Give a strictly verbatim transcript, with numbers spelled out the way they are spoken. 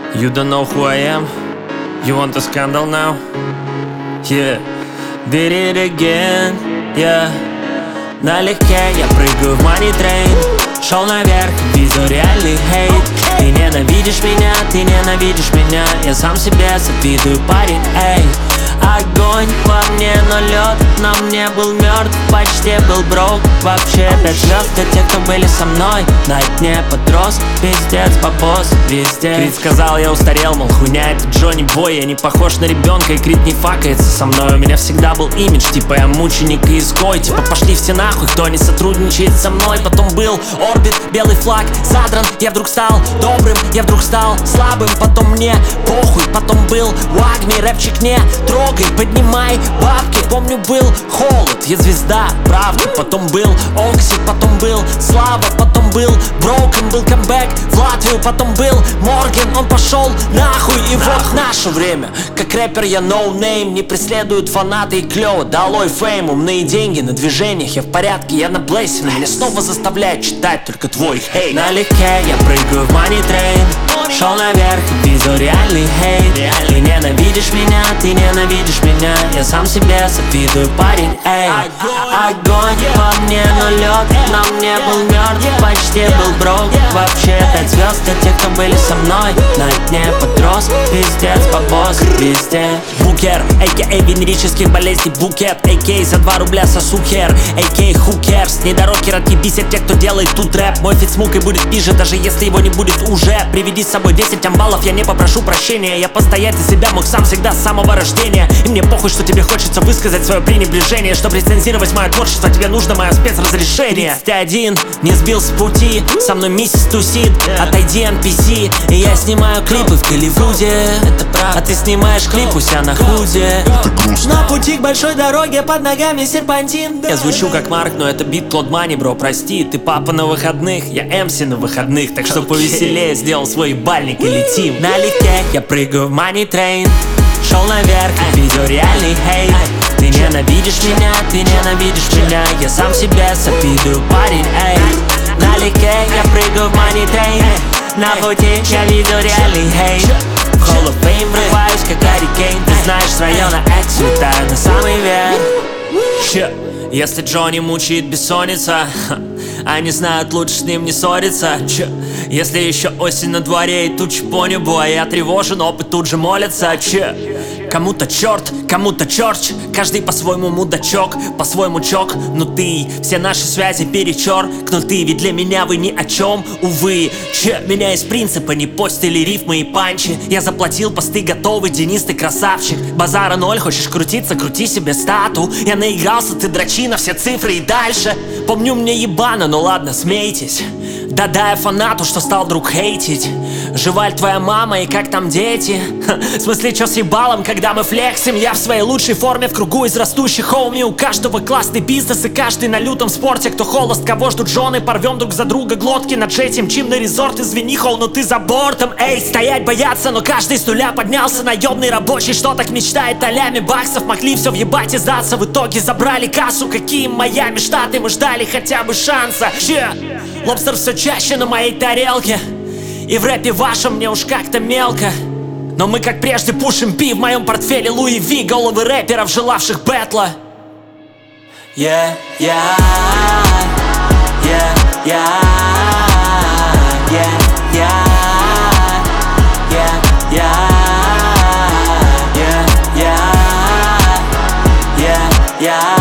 You don't know who I am? You want a scandal now? Yeah, did it again, yeah. Налегке я прыгаю в money train. Шел наверх, вижу реальный хейт. Ты ненавидишь меня, ты ненавидишь меня. Я сам себе завидую, парень, эй. Огонь во мне, но лед на мне был мертв. Почти был брок, вообще пять звезд. Для тех, кто были со мной, на дне подрос. Пиздец, бабос, везде. Крит сказал, я устарел, мол, хуйня, это Джонни Бой. Я не похож на ребенка, и Крит не факается со мной. У меня всегда был имидж, типа я мученик и изгой. Типа пошли все нахуй, кто не сотрудничает со мной. Потом был орбит, белый флаг задран. Я вдруг стал добрым, я вдруг стал слабым. Потом мне похуй, потом был лагми. Рэпчик не трогай, поднимай бабки. Помню, был холод, я звезда, правда. Потом был Оксид, потом был Слава. Потом был Броукен, был камбэк в Латвию. Потом был Морген, он пошел нахуй. И вот наше время, как рэпер я no name. Не преследуют фанаты и клево, долой фейм. Умные деньги на движениях, я в порядке, я на блейсе. Но меня снова заставляют читать только твой хейт. Налегке я прыгаю в money train. Шел наверх и видел реальный хейт. Ты ненавидишь меня, ты ненавидишь меня. Я сам себе завидую, парень, эй. Огонь во мне, но лед на мне был мертв. Почти был брок, вообще пять звезд. Для тех, кто были со мной, на дне подрос. Пиздец, бабос, везде. Букер, а.к.а. венерических болезней букет. А.к.а. за два рубля сосу хер. А.к.а. who cares. Недорокеротки бесят тех, кто делает тут рэп. Мой фит с мукой будет пиже, даже если его не будет уже. Приведи с собой десять амбалов, я не попрошу прощения. Я постоять за себя мог сам всегда с самого рождения. И мне похуй, что тебе хочется высказать свое пренебрежение. Чтобы рецензировать мое творчество, тебе нужно мое спецразрешение. Тридцать один, не сбил с пути, со мной миссис тусит. Отойди, эн пи си, и я снимаю клипы в Голливуде. Это правда. А ты снимаешь клип у себя на худе. На пути к большой дороге, под ногами серпантин. Я звучу как Марк, но это бит Клод Мани, бро, прости. Ты папа на выходных, я эм си на выходных. Так что повеселее сделал свой ебальник и летим. Налегке я прыгаю в money train. Шел наверх, видел реальный хейт. Ты ненавидишь меня, ты ненавидишь меня. Я сам себе завидую, парень, эй. Налегке я прыгаю в money train. На пути я видел реальный хейт. В Hall of Fame врываюсь, как Гарри Кейн. Ты знаешь, с района X летаю на самый верх. Че? Если Джонни мучает бессонница, они знают, лучше с ним не ссориться. Че? Если еще осень на дворе и тучи по небу, а я тревожен, опыт тут же молится. Че? Кому-то черт, кому-то черч. Каждый по-своему мудачок, по-своему чок. Но ты, все наши связи перечеркнуты. Ведь для меня вы ни о чем, увы. Че, меня из принципа не постили рифмы и панчи. Я заплатил, посты готовы, Денис, ты красавчик. Базара ноль, хочешь крутиться, крути себе стату. Я наигрался, ты дрочи на все цифры и дальше. Помню, мне ебано, но ладно, смейтесь. Да-да, я фанату, что стал вдруг хейтить. Жива ли твоя мама и как там дети? Ха, в смысле, чё с ебалом, когда мы флексим? Я в своей лучшей форме, в кругу из растущих хоуми. У каждого классный бизнес и каждый на лютом спорте. Кто холост, кого ждут жены, порвем друг за друга глотки. На джете мчим на резорт, извини, хоу, но ты за бортом. Эй, стоять боятся, но каждый с нуля поднялся. Наемный рабочий, что так мечтает о ляме баксов. Могли все въебать и сдаться, в итоге забрали кассу. Какие Майами Штаты, мы ждали хотя бы шанса. Че? Лобстер все чаще на моей тарелке. И в рэпе вашем мне уж как-то мелко. Но мы как прежде пушим пи. В моем портфеле Луи Ви. Головы рэперов, желавших бэтла. Yeah, yeah, yeah, yeah, yeah, yeah, yeah, yeah, yeah, yeah, yeah, yeah.